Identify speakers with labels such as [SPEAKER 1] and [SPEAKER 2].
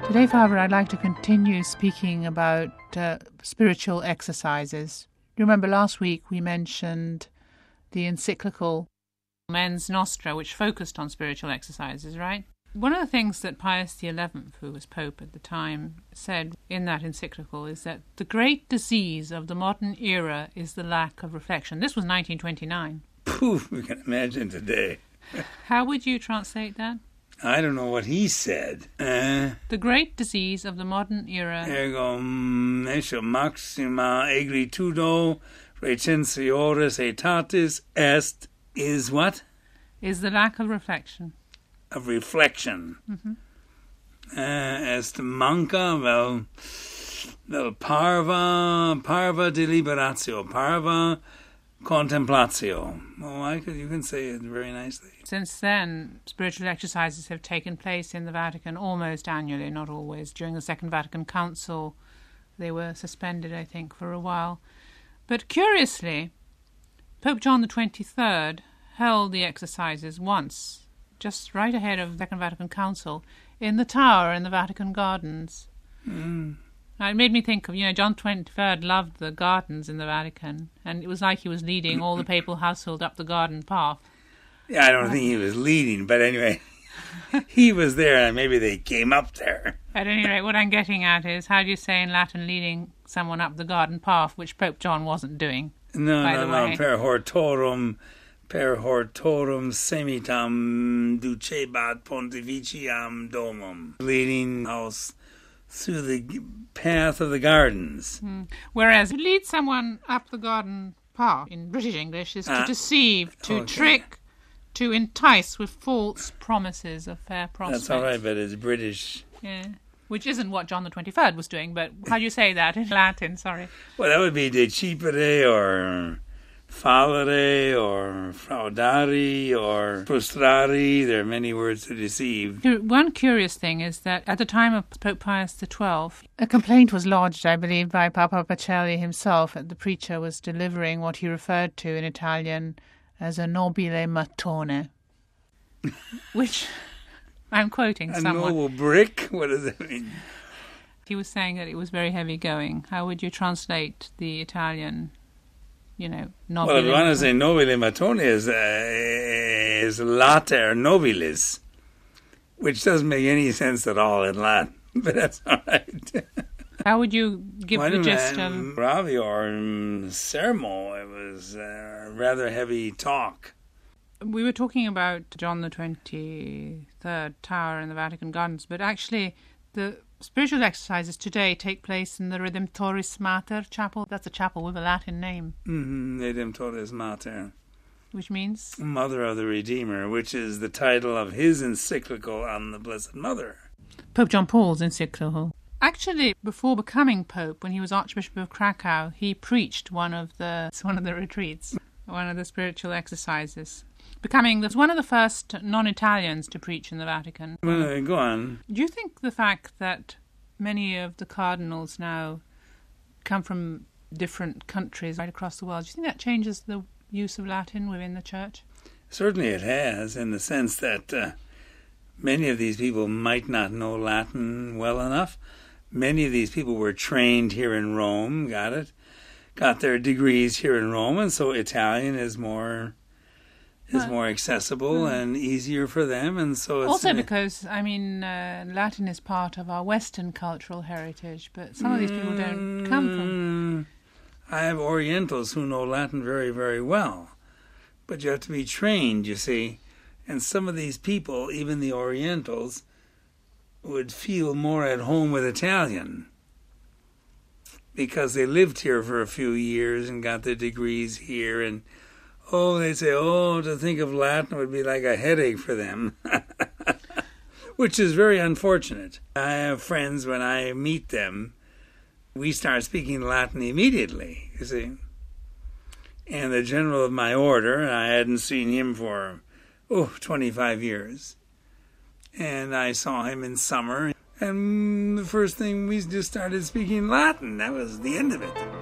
[SPEAKER 1] Today, Father, I'd like to continue speaking about spiritual exercises. You remember last week we mentioned the encyclical Mens Nostra, which focused on spiritual exercises, right? One of the things that Pius XI, who was Pope at the time, said in that encyclical is that the great disease of the modern era is the lack of reflection. This was 1929.
[SPEAKER 2] Poof, we can imagine today.
[SPEAKER 1] How would you translate that?
[SPEAKER 2] I don't know what he said.
[SPEAKER 1] The great disease of the modern era.
[SPEAKER 2] Ergo maxima egritudo recensores aetatis est is what?
[SPEAKER 1] Is the lack of reflection.
[SPEAKER 2] Of reflection.
[SPEAKER 1] Mm-hmm.
[SPEAKER 2] Est manca vel parva deliberatio, parva contemplatio. Oh, you can say it very nicely.
[SPEAKER 1] Since then, spiritual exercises have taken place in the Vatican almost annually, not always. During the Second Vatican Council, they were suspended, I think, for a while. But curiously, Pope John XXIII held the exercises once, just right ahead of the Second Vatican Council, in the tower in the Vatican Gardens. Now, it made me think of, John XXIII loved the gardens in the Vatican, and it was like he was leading all the papal household up the garden path.
[SPEAKER 2] Yeah, I don't think he was leading, but anyway, he was there, and maybe they came up there.
[SPEAKER 1] At any rate, what I'm getting at is, how do you say in Latin leading someone up the garden path, which Pope John wasn't doing?
[SPEAKER 2] No, per hortorum semitam ducebat pontificiam domum. Leading house through the path of the gardens.
[SPEAKER 1] Whereas to lead someone up the garden path, in British English, is to deceive, to trick, to entice with false promises of fair prospects.
[SPEAKER 2] That's all right, but it's British.
[SPEAKER 1] Yeah, which isn't what John XXIII was doing, but how do you say that in Latin? Sorry.
[SPEAKER 2] Well, that would be decidere or fallere or fraudari or frustrari. There are many words to deceive.
[SPEAKER 1] One curious thing is that at the time of Pope Pius XII, a complaint was lodged, I believe, by Papa Pacelli himself, that the preacher was delivering what he referred to in Italian as a nobile mattone, which I'm quoting someone.
[SPEAKER 2] A noble brick? What does that mean?
[SPEAKER 1] He was saying that it was very heavy going. How would you translate the Italian, nobile?
[SPEAKER 2] Well, if you want to say nobile mattone is later nobilis, which doesn't make any sense at all in Latin, but that's all right.
[SPEAKER 1] How would you give the gist of...
[SPEAKER 2] Bravi or sermo, it was rather heavy talk.
[SPEAKER 1] We were talking about John the 23rd Tower in the Vatican Gardens, but actually the spiritual exercises today take place in the Redemptoris Mater chapel. That's a chapel with a Latin name.
[SPEAKER 2] Redemptoris Mater.
[SPEAKER 1] Which means?
[SPEAKER 2] Mother of the Redeemer, which is the title of his encyclical on the Blessed Mother.
[SPEAKER 1] Pope John Paul's encyclical. Actually, before becoming Pope, when he was Archbishop of Krakow, he preached one of the retreats, one of the spiritual exercises, becoming one of the first non-Italians to preach in the Vatican.
[SPEAKER 2] Well, go on.
[SPEAKER 1] Do you think the fact that many of the cardinals now come from different countries right across the world, do you think that changes the use of Latin within the Church?
[SPEAKER 2] Certainly it has, in the sense that many of these people might not know Latin well enough. Many of these people were trained here in Rome, got their degrees here in Rome, and so Italian is more accessible and easier for them, and so it's...
[SPEAKER 1] Also because, Latin is part of our Western cultural heritage, but some of these people don't come from...
[SPEAKER 2] I have Orientals who know Latin very, very well, but you have to be trained, you see, and some of these people, even the Orientals, would feel more at home with Italian because they lived here for a few years and got their degrees here, and they'd say, to think of Latin would be like a headache for them, which is very unfortunate. I have friends, when I meet them, we start speaking Latin immediately, you see. And the general of my order, I hadn't seen him for 25 years. And I saw him in summer, and the first thing we just started speaking Latin. That was the end of it.